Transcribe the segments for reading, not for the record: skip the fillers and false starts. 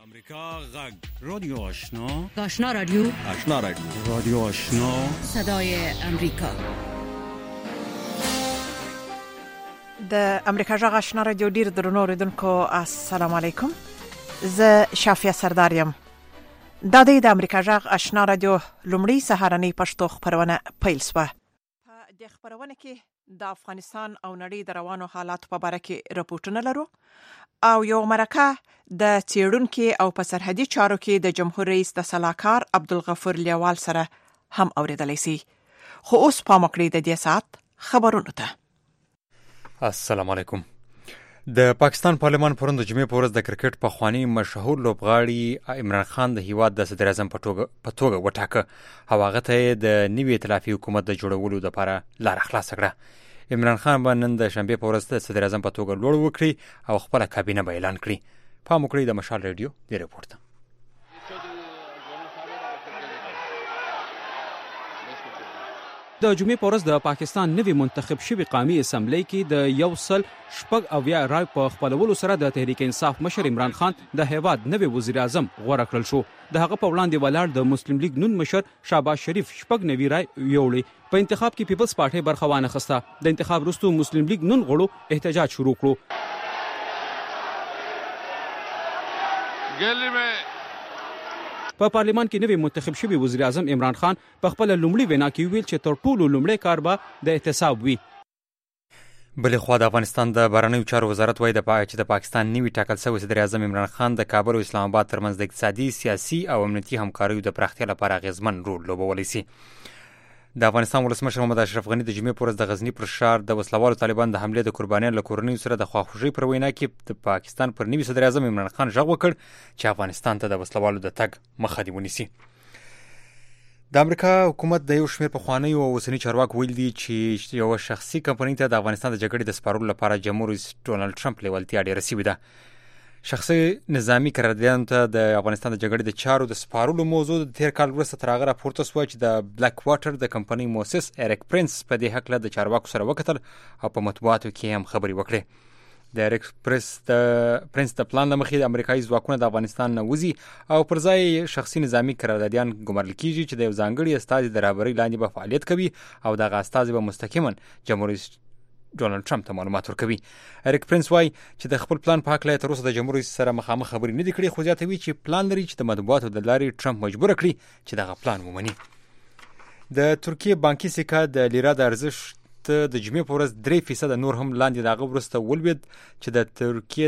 امریکا غږ رادیو آشنا آشنا رادیو رادیو آشنا صدای امریکا. د امریکا غږ آشنا رادیو ډیر درنو اوریدونکو السلام علیکم. زه شافیه سردار یم. دا د امریکا غږ آشنا رادیو لومړی سهارنی پښتو خبرونه پیل شوه. په دې خبرونه کې د افغانستان او نړۍ د روانو حالات په اړه کې راپورټونه لرو او یو مرکه د چیرونکو او په سرحدي چارو کې د جمهور رئیس د صلاحکار عبدالغفور لیوال سره هم اوریدلای شي. خو اوس په مکړې د دې سات خبرونه ته. السلام علیکم. د پاکستان پارلمان پرون د جمعې په ورځ د کرکټ پخوانی مشهور لوبغاړي عمران خان د هیواد د صدر اعظم په توګه وټاکه او هغه ته د نوي ائتلافي حکومت د جوړولو لپاره لار خلاص کړه. عمران خان به نن د شنبه په ورځ د صدر اعظم په توګه لوړ وکړي او خپل کابینه به اعلان کړي. په مکړې د مشال رادیو دی رپورت. د جمعې په ورځ د پاکستان نوی منتخب شوی قومي اسمبلی کې د یو سل شپږ اویا رای په خپلولو سره د تحریک انصاف مشر عمران خان د هیواد نوی وزیر اعظم غوړه کړل شو. د هغه په وړاندې ولاړ د مسلم لیگ نون مشر شهباز شریف شپږ نوی رای یوړي. په انتخاب کې پیپلز پارټي برخه وانه خسته. د انتخاب وروسته مسلم لیگ نون غړو احتجاج شروع کړو. په پارلیمان کې نوی منتخب شوی وزیر اعظم عمران خان په خپل لومړي وینا کې ویل چې تر ټولو لومړی کار به د احتساب وي. بلې خوا د افغانستان د بهرنیو چارو وزارت وایي چې د پاکستان نوي ټاکل شوی صدر اعظم عمران خان د کابل او اسلام آباد ترمنځ د اقتصادي، سیاسي او امنیتي همکاریو د پراختیا لپاره اغیزمن رول لوبولی شي. د افغانستان ولسمشر محمد اشرف غنی د جمعې په ورځ د غزنی پر ښار د وسلوالو طالبان د حملې د قربانیانو له کورنیو سره د خواخوږۍ پر وینا کې د پاکستان پر نوي صدر اعظم عمران خان غږ وکړ چې افغانستان ته د وسلوالو د تګ مخه دې ونیسي. د امریکا حکومت د یو شمېر پخوانیو او اوسني چارواکو ویل دي چې یو شخصي کمپنۍ ته د افغانستان د جګړې د سپارلو لپاره جمهور رئیس ډونالد ټرمپ لیوالتیا ډېره سوې ده. شخصي نظامی قراردادونو ته د افغانستان د جګړې د چارو د سپارلو موضوع د تیر کال وروسته تر هغه راپورته شوه چې د بلیک واټر د کمپنۍ مؤسس ایرک پرنس په دې هکله د چارواکو سره وکتل او په مطبوعاتو کې هم خبرې وکړې. د ایرک پرنس د پلان له مخې د امریکایي ځواکونه د افغانستان نه وځي او پر ځای شخصي نظامی قراردادیان ګمارل کیږي چې د یو ځانګړي استازي د رهبرۍ لاندې به فعالیت کوي او دغه استازي به مستقیما جمهور رئیس ډونالد ټرمپ ته معلومات ورکوي. ایرک پرنس وايي چې د خپل پلان په هکله تر اوسه د جمهور رئیس سره مخامخ خبرې نه دي کړې، خو زیاتوي چې پلان لري چې د مطبوعاتو د لارې ټرمپ مجبور کړي چې دغه پلان ومني. د ترکیه بانکي سکه د لیره د ارزښت د جمعې په ورځ 3% نور هم لاندې دغه وروسته ولوید چې د ترکیه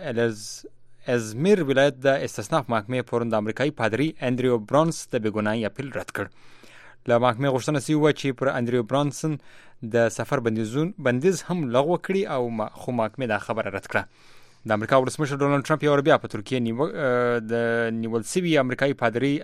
د ازمیر ولایت د استثناء محکمې پرون د امریکایي پادری اندریو برانس د بېګناهۍ اپیل رد کړ. له محکمې غوښتنه شوې چې پر اندریو برانسن د سفر بندیز هم لغوه کړي او خو محکمې دا خبره رد کړه. د امریکا ولسمشر ډونالد ټرمپ یو بیا په ترکیه د نیول شوي امریکایي پادری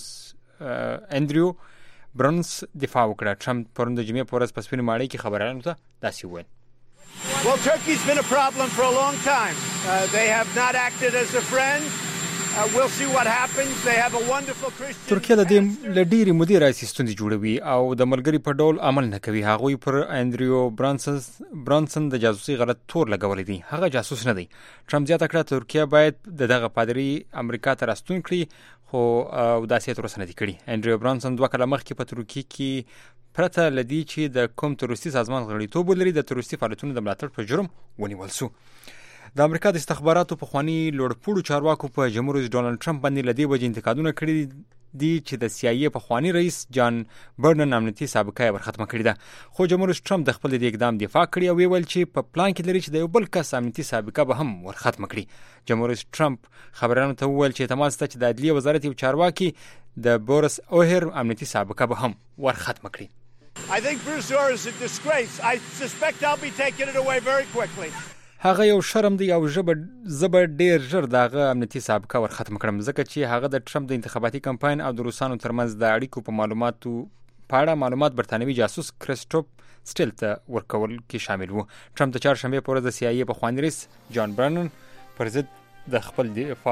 اندریو برانس دفاع وکړه. ټرمپ پرون د جمعې په ورځ په سپینې ماڼۍ کې خبریالانو ته داسې وویل. Well, Turkey's been a problem for a long time. They have not acted as a friend. We'll see what happens. They have a wonderful Christian. ترکیه د دې لډيري مدیر رئیس ستوندې جوړوي او د ملګری په ډول عمل نه کوي. هغوی پر اندریو برانسن د جاسوسي غلط تور لګولې دي. هغه جاسوس نه دی. ټرمپ زیاته کړه ترکیه باید دغه پادری امریکا ته راستون کړي، خو داسې تر اوسه نه دي کړي. اندریو برانسن 2 کاله مخکې په ترکیه کې پرته لدی چې د کوم تروریستي سازمان غړیتوب ولري د تروریستي فعالیتونو د ملاتړ په جرم ونیول شو. د امریکا د استخباراتو پخوانی لوړپوړو چارواکو په جمهور رئیس ډونالد ټرمپ باندې لدی وجه انتقادونه کړي دي چې د CIA پخوانی رئیس جان برنن امنیتي سابقه یې ورختمه کړې ده. خو جمهور رئیس ټرمپ د خپل د اقدام دفاع کړی او ویل چې په پلان کې لري چې د یو بل کس امنیتي سابقه به هم ورختمه کړي. جمهور رئیس ټرمپ خبرانو ته وویل چې اعتماد شته چې د عدلیه وزارت یو چارواکي د بورس اوهر امنیتي سابقه به هم ورختمه کړي. I think Bruce Orr is a disgrace. I suspect I'll be taking it away very quickly. هغه یو شرم دی او زبر ډیر ژر دغه امنیتي سابقه ورختم کړم ځکه چې هغه د ټرمپ د انتخاباتي کمپاین او د روسانو ترمنځ د اړیکو په معلوماتو په اړه معلومات برتانوي جاسوس کریسټوف سټیل ته ورکول کې شامل وو. ټرمپ د چهارشنبه په ورځ د CIA پخوانی رئیس جان برنن پر ضد د خپل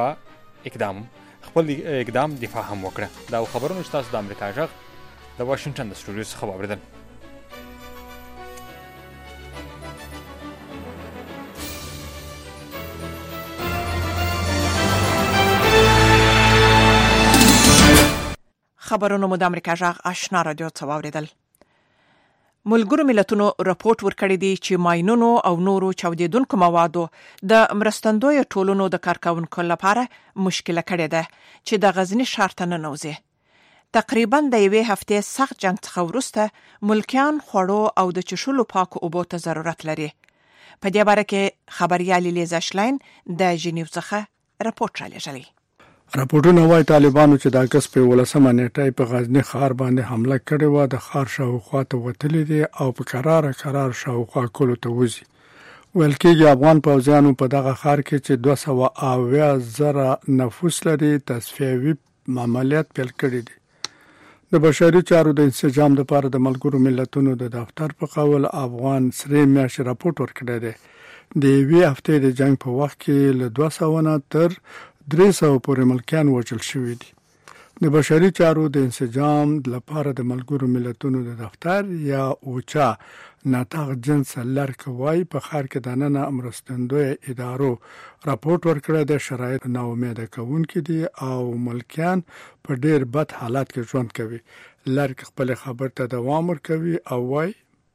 اقدام دفاع هم وکړه. دا خبرونه تاسو د امریکا غږ د واشنگټن د سټوډیو څخه واوریدل. خبرونه مو د امریکا جغ آشنا رادیو څخه واوریدل. ملګرو ملتونو راپورټ ورکړی دی چې ماینونو او نورو چاودیدونکو موادو د مرستندوی ټولنو د کارکونکو لپاره مشکله کړې ده چې د غزنی ښار ته ننوځي. تقریبا د یوې هفتې سخت جنگ څخه وروسته ملکیان خوړو او د چښلو پاکو اوبو ته ضرورت لري. په دې باره کې خبريال لیزا شلاین د ژنیو څخه راپورټ رالیږلی. راپورټونه وايي طالبانو چې د اگست په 18 نیټه په غزنی ښار باندې حمله کړې و، د ښار شاوخوا ته وتلې دي او په قرار شاوخوا کولو ته وځي. ویل کېږي افغان پوځیانو په دغه ښار کې چې 270,000 نفوس لري تصفیوي عملیات پیل کړي دي. د بشري چارو د انسجام لپاره د ملګرو ملتونو د دفتر په قول افغان سری میاشتې راپورټ ورکړی دی. د یوې هفتې د جنگ په وخت کې له 200 تر 300 پورې ملکیان وژل شوي دي. د بشري چارو د انسجام لپاره د ملګرو ملتونو د دفتر یا اوچا ناتاغ جنس لرک وای په ښار کې د نن مرستندوی ادارو راپورټ ورکړی د شرایط ناامیده کوونکي دي او ملکیان په ډیر بد حالات کې ژوند کوي. لرک خپل خبر ته دوام ورکوي او وای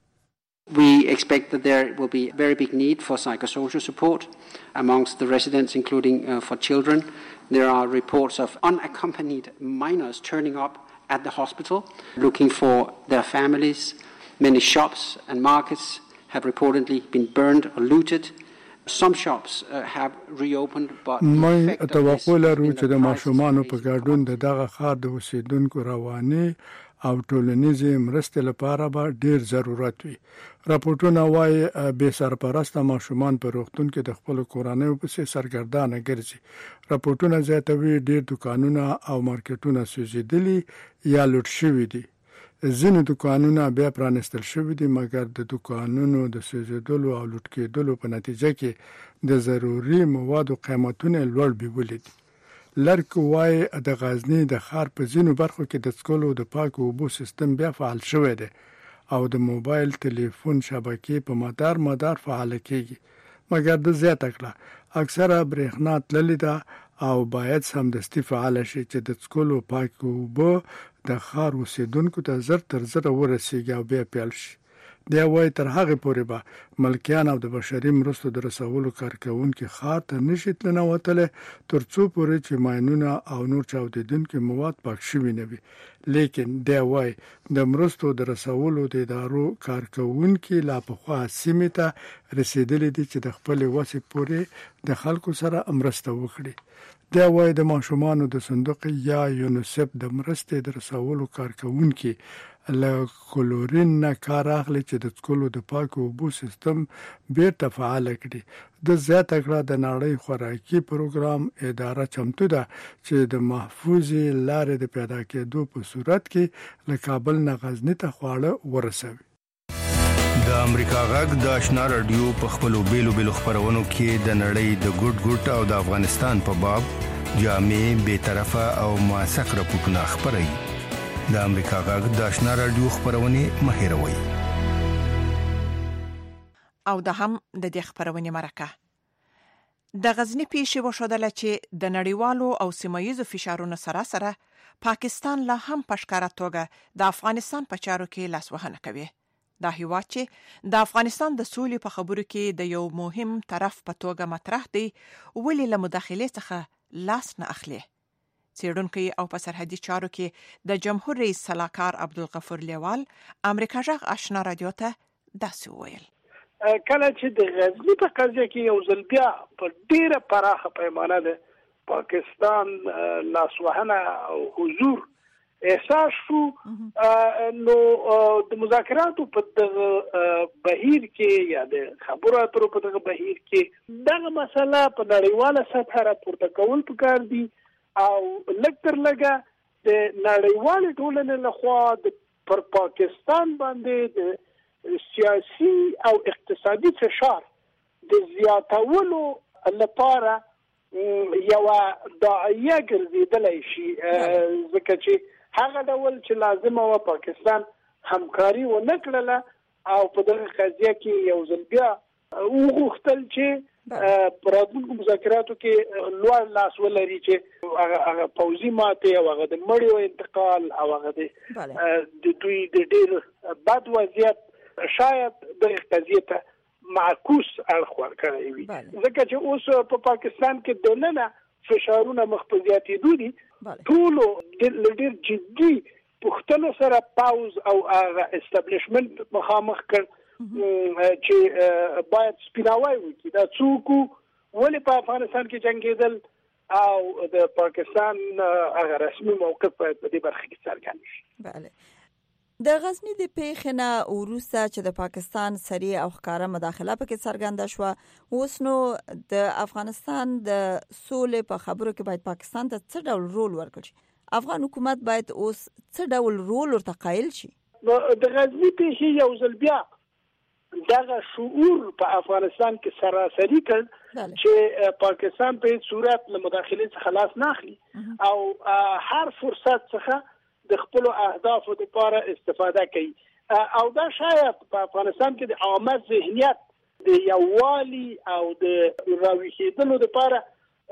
We expect that there will be a very big need for psychosocial support amongst the residents, including for children. There are reports of unaccompanied minors turning up at the hospital looking for their families. Many shops and markets have reportedly been burned or looted. Some shops have reopened but مې توقع لرو چې د ماشومانو په ګډون دغه ښار د اوسیدونکو رواني او ټولنیزې مرستې لپاره به ډیر ضرورت وي. راپورټونه وايي بې سرپرسته ماشومان په روغتون کې د خپل کورنیو پسې سرګردانه ګرځي. راپورټونه زیاتوي ډیر دکانونه او مارکیټونه سوځېدلي یا لوټ شوي دي. ځینې دکانونه بیا پرانستل شوي دي مګر د دکانونو د سوځېدلو او لوټ کېدلو په نتیجه کې د ضروري موادو قیمتونه لوړ بیولي دي. لرک وای د غزنی د ښار په ځینو برخو کې د څکلو د پاکو اوبو سیستم بیا فعال شوی دی او د موبایل ټلیفون شبکې په مدار فعال کېږي. مګر د زیاته کړه اکثره برېښنا تللې ده او باید سمدستي فعال شي چې د څکلو پاکو اوبو د ښار اوسیدونکو ته زر تر زر ورسیږي او بیا پیل شي. دی وای تر هغه پورې به ملکیان او د بشري مرستو د رسولو کارکونکي ښار ته نشي تلنوتلی تر څو پورې چې ماینونه او نور چاودیدونکي مواد پاک شوي نه وي. لیکن دی وای د مرستو د رسولو د ادارو کارکونکي لا پخوا سیمې ته رسیدلي دي چې د خپلې وسې پورې د خلکو سره مرسته وکړي. دی وای د ماشومانو د صندوق یا یونیسف د مرستې د رسولو کارکونکي له کلورین نه کار اخلي چې د څکلو د پاکو اوبو سیستم بیرته فعال کړي. د زیاته کړه د نړۍ خوراکي پروګرام اداره چمتو ده چې د محفوظې لارې د پیدا کېدو په صورت کې له کابل نه غزنی ته خواړه ورسوي. د امریکا غږ د آشنا رادیو په خپلو بیلو خبرونو کې د نړۍ د ګډ او د افغانستان په باب جامع بے طرفه او موثق راپورټونه خبري. د امریکا غږ د آشنا رادیو خبرونه مهیروي او د هم د دې خبرونه مرکه. د غزنی پیښې وشودله چې د نړیوالو او سیمایي فشارونو سره پاکستان لا هم په ښکاره توګه د افغانستان په چارو کې لاسوهنه کوي. دا هیواد چې د افغانستان د سولې په خبرو کې د یو مهم طرف په توګه مطرح دی ولې له مداخلې څخه لاس نه اخلي. څېړونکي او په سرحدي چارو کې د جمهور رئیس صلاحکار عبدالغفور لیوال امریکا جغ آشنا رادیو ته داسې وویل. کله چې د غزنی په قضیه کې یو ځل بیا په ډیره پراخه پیمانه د پاکستان لاسوهنه او حضور احساس شو نو د مذاکراتو په بهیر کې یا د خبرو اترو په دغه بهیر کې دغه مسله په نړیواله سطح راپورته کول پکار دي او لکتر لګه د نړیوال ټولنې لخوا د پر پاکستان باندې د سیاسي او اقتصادي فشار د زیاتولو لپاره یو داعیه ګرځیدلی شي ځکه چې هغه ډول چې لازمه و پاکستان همکاري ونه کړله او په دغه قضیه کې یو ځل بیا وغوښتل چې پراتونکو مذاکراتو کې لوړ لاس ولري چې هغه پوزي ماته او هغه د مړیو انتقال او هغه د دوی د ډېر بد وضعیت شاید د قضیه ته معکوس اړخ ورکړی وي ځکه چې اوس په پاکستان کې د نن فشارونه مخفضیاتي دي ټول ډېر جدي پښتنو سره پاوز او استابلیشمنت مخامخ کړ چې باید سپیناوی وکړي دا څوک ولې په افغانستان کې جنگیدل او د پاکستان هغه رسمي موقف باید په دې برخه کې څرګند شي. بله د غزنی د پیښنه وروسته چې د پاکستان سریع او ښکاره مداخله پکې څرګنده شو اوس نو د افغانستان د سولې په خبرو کې باید پاکستان ته څه ډول رول ورکړي شي؟ افغان حکومت باید اوس څه ډول رول ورته قایل شي؟ د غزنی پیښې یو ځل بیا دغه شعور په افغانستان کې سراسری کړ چې پاکستان په هیڅ صورت له مداخله څخه خلاص نه اخلي او هر فرصت څخه د خپل اهدافو لپاره استفاده کوي او دا شاید په افغانستان کې د عامه ذهنیت د یووالي او د راویښېدلو لپاره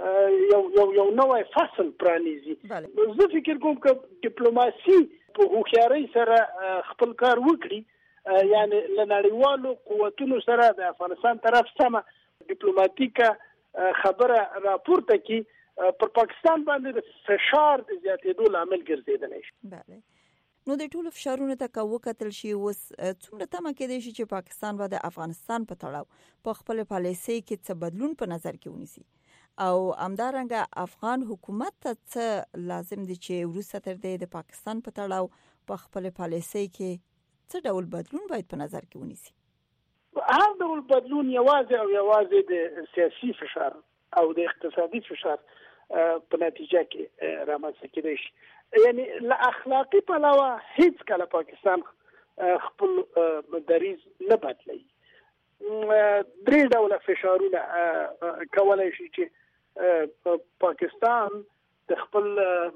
یو نوې فصل پرانیزي. زه فکر کوم چې ډیپلوماسي په هوښیارۍ سره خپل کار وکړي یعنی لنړیوالو قوتونو سره د افغانستان طرف سمه ډیپلوماټیکه خبره راپورته کی پر پاکستان باندې د فشار د زیاتېدو لامل ګرځیدلی شي. بله نو د ټولو فشارونو ته وکتل شي اوس څومره تمه کېدای شي چې پاکستان به د افغانستان په تړاو په خپل پالیسۍ کې څه بدلون په نظر کې ونیسي او همدارنګه افغان حکومت ته څه لازم دي چې وروسته تر دې د پاکستان په تړاو په خپل پالیسۍ کې څه ډول بدلون باید په نظر کې ونیسي؟ هر ډول بدلون یوازې د سیاسي فشار او د اقتصادي فشار په نتیجه کې رامنځته کېدای شي یعنی له اخلاقي پلوه هیڅ کله پاکستان خپل دریځ نه بدلوي. درې ډوله فشارونه کولای شي چې پاکستان د خپل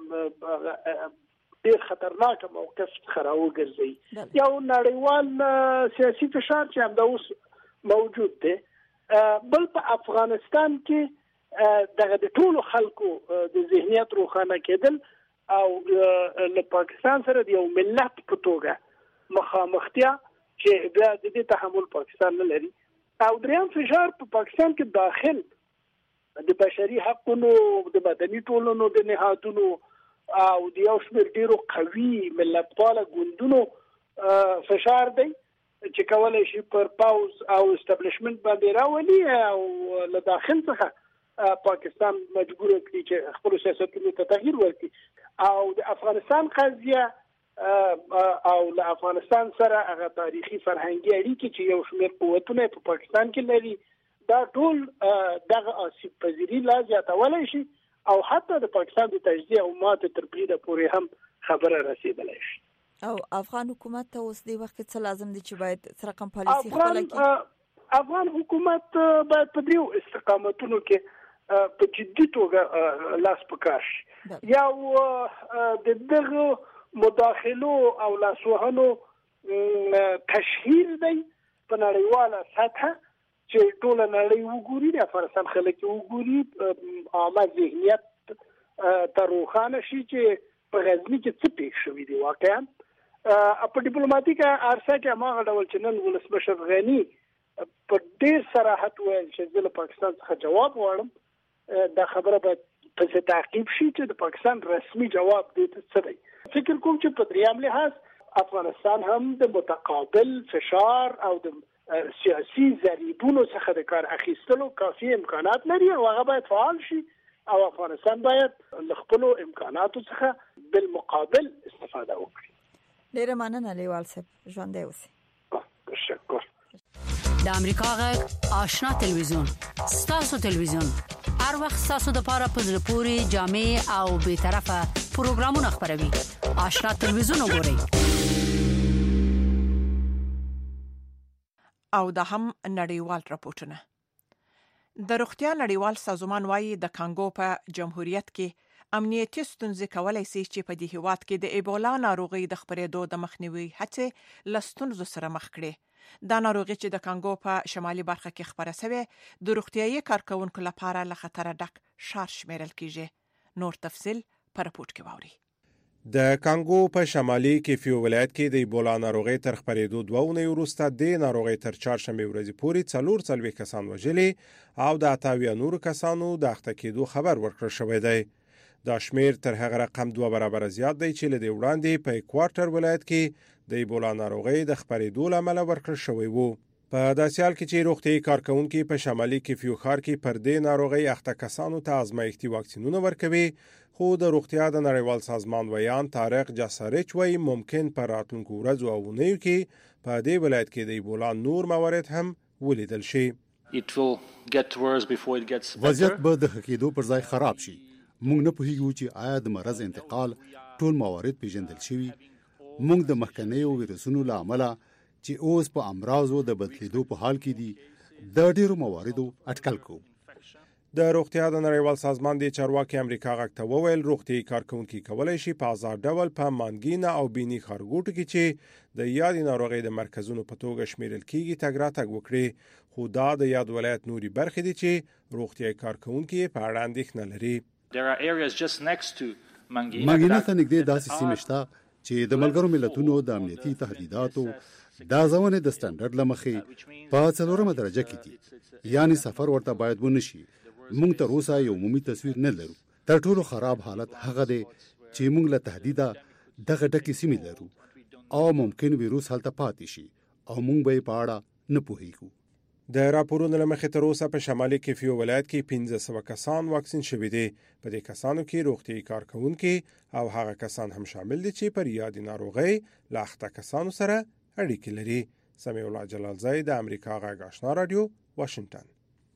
ډېر خطرناک موقف څخه راوګرځي. یو نړیوال سیاسي فشار چې همدا اوس موجود دی بل په افغانستان کې دغه د ټولو خلکو د ذهنیت روښانه کېدل او له پاکستان سره د یو ملت په توګه مخامختیا چې بیا د دې تحمل پاکستان نه لري او دریم فشار په پاکستان کې داخل د بشري حقوقو د مدني ټولنو د نهادونو او د یو شمېر ډېرو قوي ملتپاله ګوندونو فشار دی چې کولی شي پر پاوز او استابلیشمنت باندې راولي او له داخل څخه پاکستان مجبور کړي چې خپل سیاستونو ته تغییر ورکړي او د افغانستان قضیه او له افغانستان سره هغه تاریخي فرهنګي اړیکې چې یو شمېر قوتونه په پاکستان کې لري دا ټول دغه آسیب پذیري لا زیاتولی شي او حتی د پاکستان د تجزیه او ماته تر بریده پورې هم خبره رسیدلی شي. او افغان حکومت ته اوس دی وخت څه لازم دي چې باید څه رقم پالیسي خپله کړي؟ افغان حکومت باید په دریو استقامتونو کې په جدي توګه لاس پکار شي. یو د دغه مداخلو او لاسوهنو تشهیر دی په نړیواله سطحه چې ټول نړۍ وګوري د افغانستان خلک وګوري عامه ذهنیت ته روښانه شي چې په غزني کې څه پېښ شوي دي واقعا په ډیپلوماټیکه عرصه کې هماغه ډول چې نن ولسمشر غني په ډېر صراحت ویل چې زه له پاکستان څخه جواب غواړم دا خبره باید پسې تعقیب شي چې د پاکستان رسمي جواب دی څه دی. فکر کوم چې په دریم لحاظ افغانستان هم د متقابل فشار او د سیاسي ضریبونو څخه د کار اخیستلو کافي امکانات لري او هغه باید فعال شي او افغانستان باید له خپلو امکاناتو څخه بالمقابل استفاده وکړي. ډیره مننه لیوال صاحب، ژوندی اوسئ. تشکر. د امریکا غږ آشنا تلویزیون ستاسو تلویزیون هر وخت ستاسو د پاره په زړه پوري جامع او به طرفه پروګرامونه خبروي. آشنا تلویزیون وګورئ. او دا هم نړیوال راپورټونه. د روغتیا نړیوال سازمان وايي د کانګو په جمهوریت کې امنیتي ستونزې کولای شي چې په دې هیواد کې د ایبولا ناروغي د خپرېدو د مخنیوي هڅې له ستونزو سره مخ کړي. دا ناروغي چې د کانګو په شمالي برخه کې خپره شوې د روغتیايي کارکونکو لپاره له خطر ډک شار شمیرل کیږي. نور تفصیل پر راپورټ کې واوري. د کانګو په شمالي کیفیو ولایت کې د ایبولا ناروغي تر خپرېدو 2 اونۍ وروسته د ناروغي تر چهارشنبه ورځې پورې 440 کسان وژلي او د 28 نورو کسانو د اخته کېدو خبر ورکړل شوی دی. دا شمیر تر هغه رقم 2 برابر زیات دی چې له وړاندې په کوارټر ولایت کې د ایبولا ناروغي د خپرېدو لامل ورکړل شوی وو. په داسې حال کې چې روغتیايي کارکونکو په شمالي کیفیو ښار کې پر دې ناروغي اخته کسانو ته ازمایښتي واکسینونه ورکوي، خو د روغتیا د نړیوال سازمان ویان طارق جاسریچ وایي ممکن پر راتلونکو ورځو او اونیو کې په دې ولایت کې د ایبولا نور موارد هم ولیدل شي. وضعیت به د حقیقتو پر ځای خراب شي. موږ نه پوهیږو چې آیا د مرض انتقال ټول موارد پیژندل شوي. موږ د مخکنیو ویروسونو له امله چې اوس په امراضو د بدلیدو په حال کې دي د ډیرو مواردو اټکل کوو. د روغتیا د نړیوال سازمان د چارواکي امریکا غږ ته وویل روغتیايي کارکونکو کولای شي په آزاد ډول په مانګینا او بینی خارګوټو کې چې د یاد ناروغي د مرکزونو په توګه شمیرل کیږي تګ راتګ وکړي، خو دا د یاد ولایت نوري برخې دي چې روغتیايي کارکونکو په اړه اندېښنه لري. مانګینا ته نږدې داسې سیمې شته چې د ملګرو ملتونو د امنیتي تهدیداتو دا ځونه د سټانډرډ لمخې په 4مه درجه کې دي، یعنی سفر ورته باید ونشي. موږ تر اوسه یو عمومي تصویر نه لرو. تر ټولو خراب حالت هغه دی چې موږ له تهدیده دغه ډکې سیمې لرو او ممکن ویروس هلته پاتې شي او موږ به په اړه نه پوهیږو. د راپورونو لمخې تر اوسه په شمالي کیفیو ولایت کې 1500 کسان واکسین شوي دي. په دې کسانو کې روغتیايي کارکونکو او هغه کسان هم شامل دي چې پر یاد ناروغي له اخته کسانو سره اړیکې لري. سمیع الله جلالزی د امریکا غږ آشنا رادیو واشنگټن.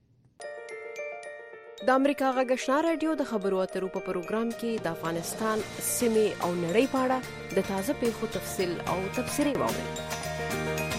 د امریکا غږ آشنا رادیو د خبرو اترو په پروګرام کې د افغانستان سیمې او نړۍ په اړه د تازه پیښو تفصیل او تبصرې واورئ.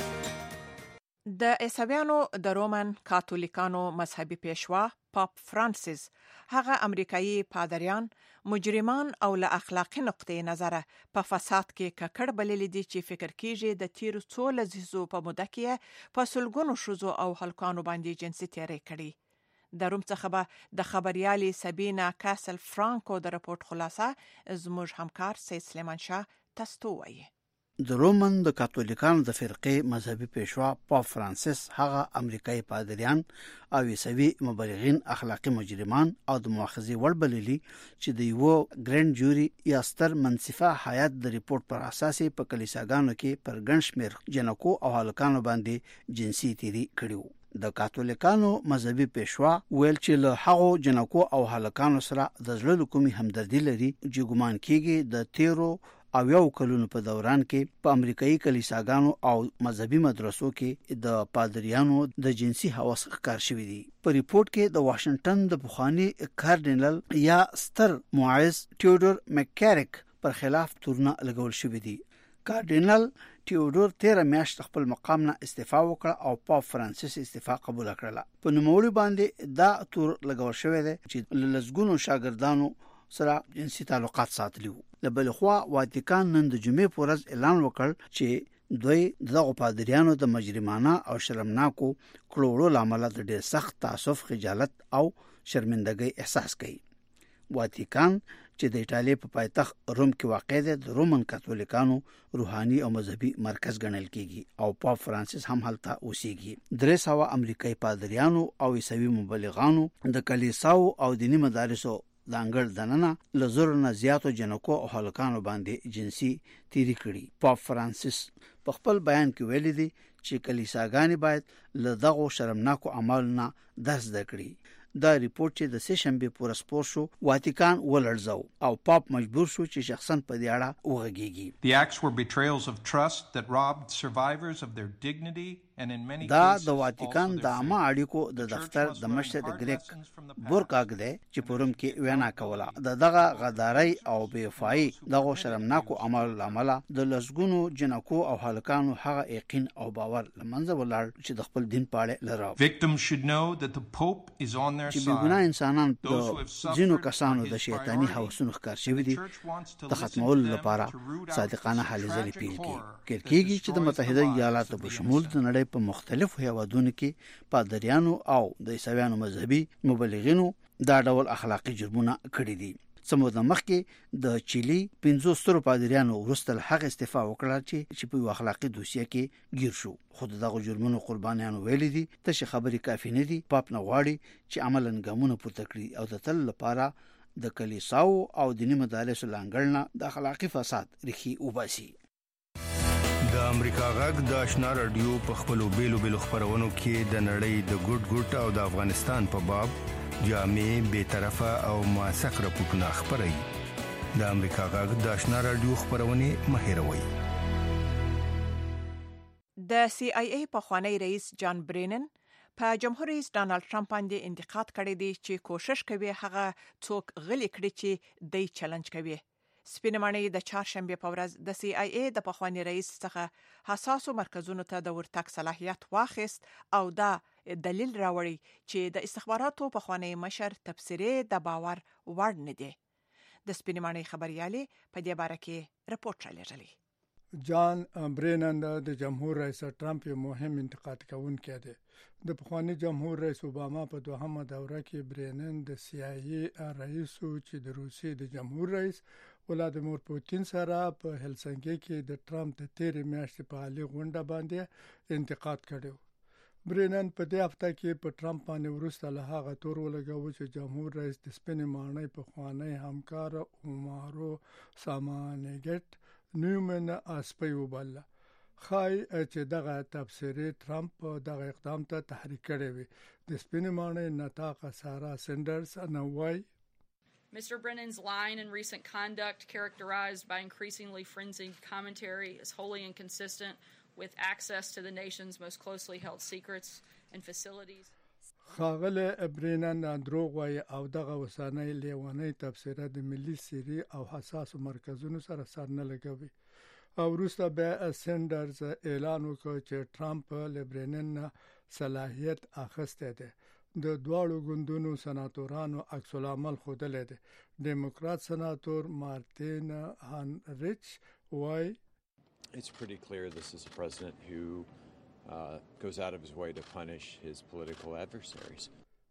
د عیسویانو د رومن کاتولیکانو مذهبي پیشوا پاپ فرانسیس هغه امریکایي پادریان مجرمان او له اخلاقی نقطې نظره په فساد کې ککړ بللي دي چې فکر کیږي د تیر څو لسیزو په موده کې په سلګونو ښځو او هلکانو باندې جنسي تیری کړي. د روم څخه به د خبريالي سبینا کاسل فرانکو د راپورټ خلاصه زموږ همکار سید سلیمان شاه تاسو وایي. د رومن د کاتولیکانو د فرقې مذهبي پیشوا پاپ فرانسیس هغه امریکایي پادریان او عیسوي مبلغین اخلاقی مجرمان او د مؤاخذې وړ بللي چې د یو ګرند جوري یا ستر منصفه هیئت د ریپورت پر اساس په کلیساګانو کې پر ګڼ شمېر جنکو او هلکانو باندې جنسي تیری کړي. د کاتولیکانو مذهبي پیشوا ویل چې له هغو جنکو او هلکانو سره د زړه کومي همدردي لري چې ګومان کیږي د تیرو او یو کلونو په دوران کې په امریکایي کلیساګانو او مذهبي مدرسو کې د پادریانو د جنسي هوس ښکار شوی دی. په ریپورت کې د واشنگټن د پخوانی کارډینل یا ستر موعظ تیودور مککارک پر خلاف تورنه لګول شوی دی. کارډینل تیودور 13 میاشت خپل مقام نه استعفا وکړه او پاپ فرانسیس استعفا قبول کړه. په نوموړي باندې دا تور لګول شوی دی چې لزګونو شاګردانو سره جنسي تعلقات ساتلي وو. له بل خوا واتیکان نن د جمعې په ورځ اعلان وکړ چې دوی دغه پادریانو د مجرمانه او شرمناکو کړوړو لامل د ډېر سخت تعصب، خجالت او شرمندګۍ احساس کوي. واتیکان چې د ایټالیا په پایتخت روم کې واقع دی د رومن کاتولیکانو روحاني او مذهبي مرکز ګڼل کیږي او پاپ فرانسیس هم هلته اوسېږي. 300 امریکایي پادریانو او عیسوي مبلغانو د کلیساو او دینی مدارسو د انګړ دننه لزر نه زیاتو جنکو او هلکانو باندې جنسي تیری کړي. پاپ فرانسیس په خپل بیان کې ویلي دی چې کلیساګانې باید له دغو شرمناکو اعمالو نه درس زده کړي. دا ریپورت چې د سشنبه پور سپور شو واتیکان ولړزاو او پاپ مجبور شو چې شخصا په دې اړه وغږیږي. The acts were betrayals of trust that robbed survivors of their dignity دا د واتیکان د عامه اړیکو د دفتر د مشر ګریک بورکاګ دی چې پروم کې وینا کوله دغه غداري او بېوفایي دغه شرمناکو عمل لامل د لسګونو جنکو او هلکانو هغه یقین او باور لمنځه ولاړ چې د خپل دین په اړه لرو. چې بېګناه انسانان د ځینو کسانو د شیطاني هوسونو ښکار شوي دي د ختمولو لپاره صادقانه هلې ځلې پیل کېږي چې د متحده ایالاتو په شمول د نړۍ په مختلفو هیوادونو کې پادریانو او د عیسویانو مذهبي مبلغینو دا ډول اخلاقی جرمونه کړي دي. سمو د مخکې د چيلي 15 سترو پادریانو وروسته هغه استعفا وکړه چې په اخلاقی دوسیه کې گیر شو. خود دغه جرمونو قربانیانو ویلي دي ته چې خبري کافي نه دي. پاپ نه غواړي چې عملاً ګامونه پورته کړي او د تل لپاره د کلیساو او دیني مدارسو لانګړنه د اخلاقی فساد رخي وباسي. د امریکا غږ د آشنا رادیو په خپلو بیلو خبرونو کې د نړۍ د ګډ او د افغانستان په باب جامع بی‌طرفه او موثق راپورټونه خبري. د امریکا غږ د آشنا رادیو خبرونه مهیروي. د CIA په خوانی رئیس جان برینن په جمهور رئیس ډانلډ ټرمپ باندې انتقاد کړی دی چې کوشش کوي هغه څوک غلي کړي چې د چیلنج کوي. سپینمانه د چهارشنبه په ورځ د CIA د پخوانی رئیس څخه حساسو مرکزونو ته د ورتګ صلاحیت واخیست او دا دلیل راوړی چې د استخباراتو پخوانی مشر تبصره د باور وړ نه دی. د سپینمانه خبريالي په دې باره کې رپورټ رالیږلی. جان برینن د جمهور رئیس ټرمپ یو مهم انتقاد کوونکی دی. د پخوانی جمهور رئیس اوباما په دوهمه دوره کې برینن د CIA رئیس چې د روسیې د جمهور رئیس ولادیمیر پوتین سره په هلسنکی کې د ټرمپ د تیرې میاشتې په عالی غونډه باندې انتقاد کړو. برینن په دې هفته کې په ټرمپ باندې ورسته له هغه تور ولګاوه چې جمهور رئیس د سپینمانه په خوانی همکار عمارو سامانګټ نیومن اسپی وبله خای چې دغه تبصره ټرمپ دغه اقدام ته تحریک کړی وي. د سپینمانه نطاق سارا سندرز نوای Mr. Brennan's line and recent conduct, characterized by increasingly frenzied commentary, is wholly inconsistent with access to the nation's most closely held secrets and facilities. خاغله برینن دروغ وای او دغه وسانه لیوانه تبصره د ملي سری او حساس مرکزونو سره سر نه لګوي. او وروسته به سندرز اعلان وکړ چې ټرمپ له برینن صلاحیت اخیسته ده. د دواړو ګوندونو سناتورانو عکس العمل خوده ده. ډیموکرات سناتور مارتین هانریچ وای It's pretty clear this is a president who goes out of his way to punish his political adversaries.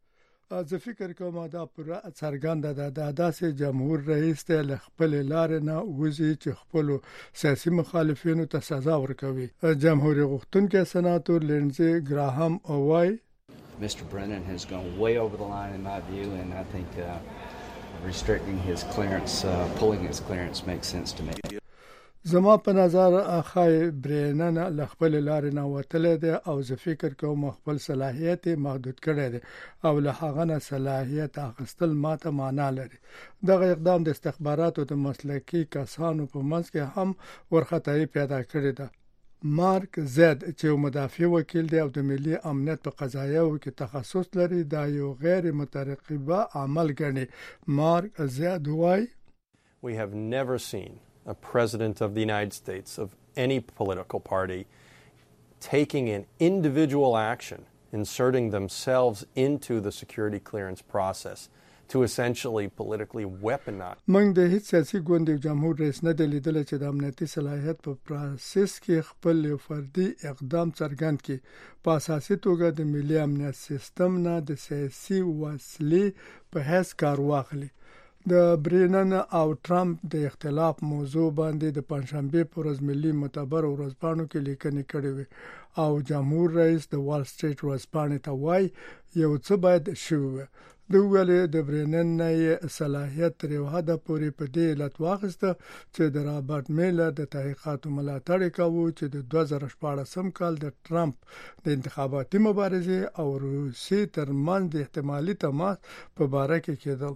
زه فکر کوم دا پر څرګنده ده د داسې جمهور رئیس ته خپل لار نه وځي چې خپل سیاسي مخالفینو ته سزا ورکوي. جمهوریت غوښتونکي سناتور لینزي ګراهام وای Mr. Brennan has gone way over the line in my view, and I think restricting his clearance, pulling his clearance makes sense to me. زما په نظر اخای برینن له خپل لارې نه وتلی دی او زه فکر کوم خپل صلاحیت محدود کړی دی او له هغه نه صلاحیت اخیستل ماته معنا لري. دغه اقدام د استخباراتو د مسلکي کسانو په منځ کې هم ورختای پیدا کړی دی. مارک زد چې مدافع وکیل دی او د ملي امنیت په قضایاو کې تخصص لري دا یو غیر مترقبه عمل ګڼي. مارک زد وای We have never seen a president of the United States of any political party taking an individual action, inserting themselves into the security clearance process to essentially politically weaponize. موږ د هیڅ سیاسي ګوند جمهور رئیس نه دلیدل چې د امنیتي صلاحیت په پروسس کې خپل فردي اقدام څرګند کړي. په اساسي توګه د ملي امنیت سیستم نه د سیاسي وسلې په هیڅ کار واخلي. د برینن او ټرمپ د اختلاف موضوع باندې د پنځشنبه پر ورځ ملي معتبر ورځپاڼو کې لیکنې کړې وي او جمهور رئیس د وال سټریټ ورځپاڼې ته وایي یو څه باید شوی. د ویلې د برینن نه صلاحیت تر یو حد پورې په دې علت واخیسته چې د رابرټ میلر د تحقیقاتو ملاتړ کوي چې د 2014 کال د ټرمپ د انتخاباتي مبارزې او روسي ترمنځ د احتمالي تماس په باره کې کېدل.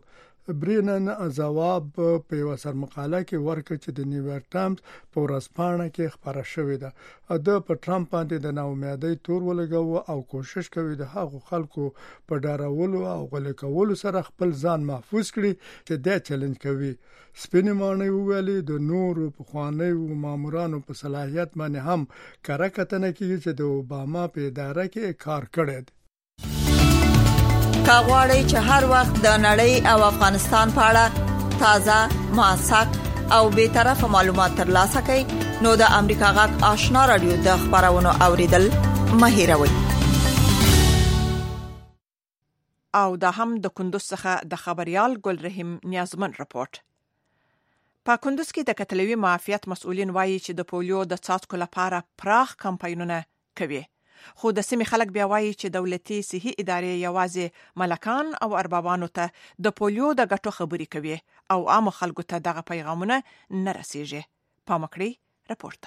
برینن ځواب په یو سرمقاله کې ورکړ چې د نیویارک ټایمز په ورځپاڼه کې خبره شوې ده. د په ټرمپ باندې د ناامیدۍ تور ولګاوه او کوشش کوي د هغو خلکو په ډارولو او غلې کولو سره خپل ځان محفوظ کړي چې دا چیلنج کوي. سپینې ماڼۍ ویلي د نورو پخوانیو مامورانو په صلاحیت باندې هم کار کتنه کوي چې د اوباما په اداره کې کار کړی دی. کاغوري چې هر وخت د نړۍ او افغانستان په اړه تازه موثق او به طرفه معلومات ترلاسه کړئ نو د امریکا غږ آشنا رادیو د خبرونو اوریدل مه هېروئ. او دا هم د کندوز څخه د خبريال ګل رحیم نیازمن رپورت. په کندوز کې د قتلوي معافیت مسؤلین وایي چې د پولیو د څاڅکو لپاره پراخ کمپاینونه کوي. خو د سیمې خلک بیا وایي چې دولتي صحي ادارې یوازې ملکان او اربابانو ته د پولیو د ګټو خبرې کوي او عام خلکو ته دغه پیغامونه نه رسیږي. پامکړی رپورت.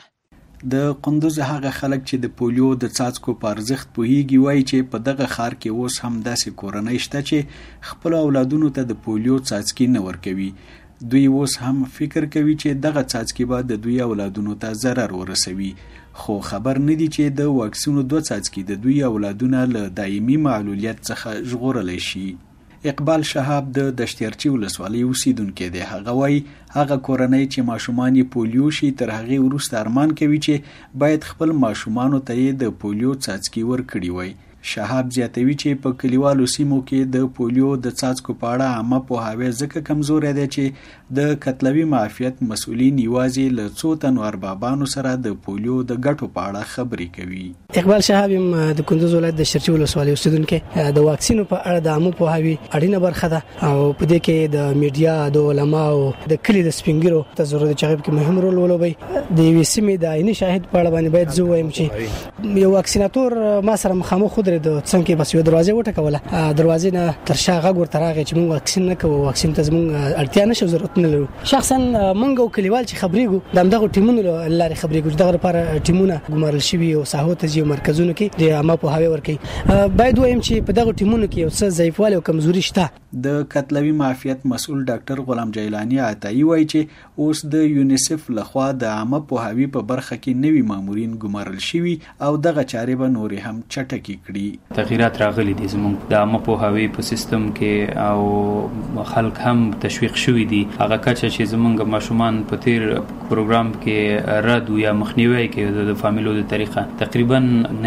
د کندوز هغه خلک چې د پولیو د څاڅکو په ارزښت پوهیږي وایي چې په دغه ښار کې اوس هم داسې کورنۍ شته چې خپل اولادونو ته د پولیو څاڅکي نه ورکوي. دوی اوس هم فکر کوي چې دغه څاڅکي به د دوی اولادونو ته ضرر ورسوي، خو خبر نه دي چې د واکسینو 2 څاڅکي د دوی اولادونه له دایمي معلولیت څخه ژغورلی شي. اقبال شهاب د دشتیرچی ولسوالۍ اوسیدونکی دی. هغه وایي هغه کورنۍ چې ماشومان یې پولیو شي تر هغې وروسته ارمان کوي چې باید خپل ماشومانو ته یې د پولیو څاڅکي ورکړي وای. شهاب زیاتوي چې په کلیوالو سیمو کې د پولیو د څاڅکو په اړه عامه پوهاوی ځکه کمزوری دی چې د قتلوي معافیت مسؤلین یوازې له څو تنو اربابانو سره د پولیو د ګټو په اړه خبرې کوي. اقبال شهاب د کندوز ولایت د شرچی ولسوالۍ اوسیدونکی. د واکسینو په اړه د عامه پوهاوی اړینه برخه ده او په دې کې د میډیا، د علماو، د کلی د سپینګرو ته ضرورت چې په مهم رول ولوبي. د یوې سیمې د عیني شاهد په اړه باندې باید زه وایم چې یو واکسیناتور ما سره مخامخ خود د څنګه بس یو دروازه وټکوله، دروازې نه تر شا غږ ورته راغی چې موږ واکسین نه کوو، واکسین ته زموږ اړتیا نشو، ضرورت نه لرو. شخصا موږ او کلیوال چې خبرېږو د همدغه ټیمونو لارې خبرېږو چې دغه لپاره ټیمونه ګمارل شوي او ساحو ته ځي مرکزونو کې د عامه پوهاوی ورکوي. باید وایم چې په دغه ټیمونو کې یو څه ضعیفوالی او کمزوري شته. د قتلوي معافیت مسؤل ډاکټر غلام جیلانی عطایی وایي چې اوس د یونیسف لخوا د عامه پوهاوی په برخه کې نوي مامورین ګمارل شوي او دغه چارې به نورې هم چټکې کړي. تغیرات راغلي دي زموږ د عامه پوهاوی په سیستم کې او خلک هم تشویق شوي دي. هغه کچه چې زموږ ماشومان په تیر پروګرام کې رد یا مخنیوي کې د فامیلو د طریقه تقریبا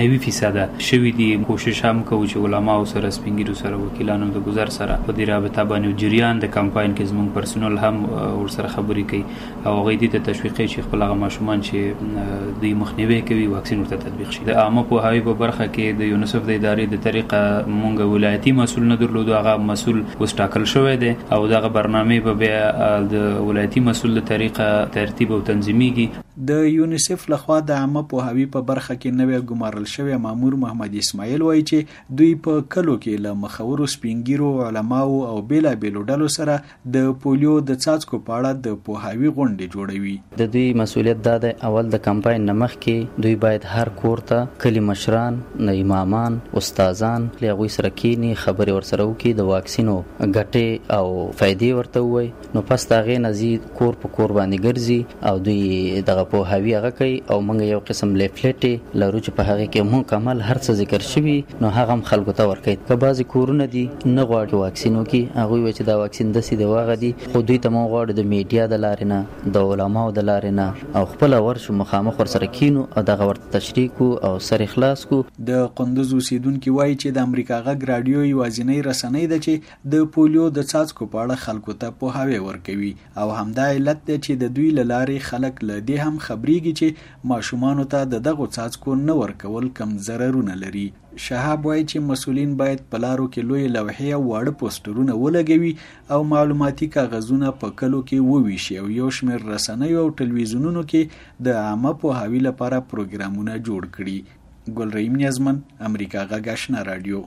90% شوي دي. کوشش هم کوو چې علماو سره، سپینګیرو سره، وکیلانو د گذر سره په دې رابطه باندې جریان د کمپاین کې زموږ پرسونل هم ورسره خبرې کوي او هغه دې ته تشویق کوي چې خپل هغه ماشومان چې د مخنیوي کوي واکسین ورته تطبیق شي. د عامه پوهاوی په برخه کې د یونیسف د ادارې د طریقه مونږ ولایتي مسؤل نه درلودو، هغه مسؤل اوس ټاکل شوی دی او دغه برنامه به بیا د ولایتي مسؤل د طریقه ترتیب او تنظیمیږي. د یونیسف لخوا د عامه پوهاوی په برخه کې نوې ګمارل شوی مامور محمد اسماعیل وایي چې دوی په کلو کې له مخورو سپینګیرو، علماو او بیلابیلو ډلو سره د پولیو د څاڅکو په اړه د پوهاوی غونډې جوړوي. د دوی مسؤلیت دا دی اول د کمپاین نمخ کې دوی باید هر کور ته کلی مشران، امامان، استادان لغوي سره کینی خبرې ورسره وکړي، د واکسینو ګټې او فائدې ورته وایي. نو پس دا غي نزي کور په کور باندې ګرځي او دوی دغه پوهاوی هغه کوي او موږ یو قسم لیفلټ لرو چې په هغه کې مکمل هر څه ذکر شوی نو هغه هم خلکو ته ورکړي. که بعضی کورونه دي نه غواړي واکسینو کې هغه وایي چې دا واکسین د سیده واغ دي، خو دوی ته مو غواړي د میډیا د لارې نه، د علماو د لارې نه او خپل ورشو مخامخ ورسره کینو او دغه ورته تشریح او سر اخلاص کو. د کندوز اوسیدونکو وایي چې د امریکا غږ رادیو یوازینی رسنۍ ده چې د پولیو د څاڅکو په اړه خلکو ته پوهاوی ورکوي او همدا علت ده چې د دوی لارې خلک له دې هم خبرېږي چې ماشومانو ته د دغه څاڅکو نه ورکول کم ضررونه لري. شهاب وایي چې مسؤلین باید په لارو کې لوی لوحې او واړه پوسټرونه ولګوي او معلوماتي کاغذونه په کلو کې وویشي او یو شمېر رسنیو او ټلویزیونونو کې د عامه پوهاوي لپاره پروګرامونه جوړ کړي. ګل رحیم نیازمن، امریکا غږ آشنا رادیو.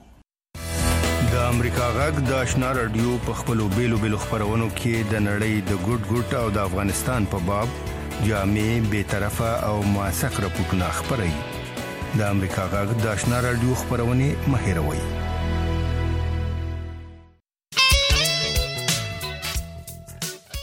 د امریکا غږ د آشنا رادیو په خپلو بیلو خبرونو کې د نړۍ د ګډ او د افغانستان په باب جامع، بی‌طرفه او موثق راپورټونه خپروي. د امریکا غږ د آشنا رادیو خبرونه مه هېروئ.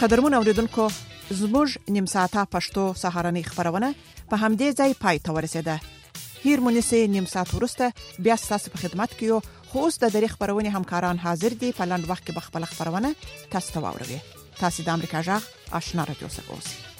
قدرمن اوریدونکو زموږ نیم ساعته پښتو سهارنۍ خبرونه په همدې ځای پای ته ورسیده. هیر مونږه نیم ساعت ورسته بیا تاسو په خدمت کې یو. خو اوس د دری خبرونه همکاران حاضر دي په لاند وخت کې بخپل خبرونه تاسو ته واوروي. تاسو د امریکا جغ آشنا رادیو سره اوسئ.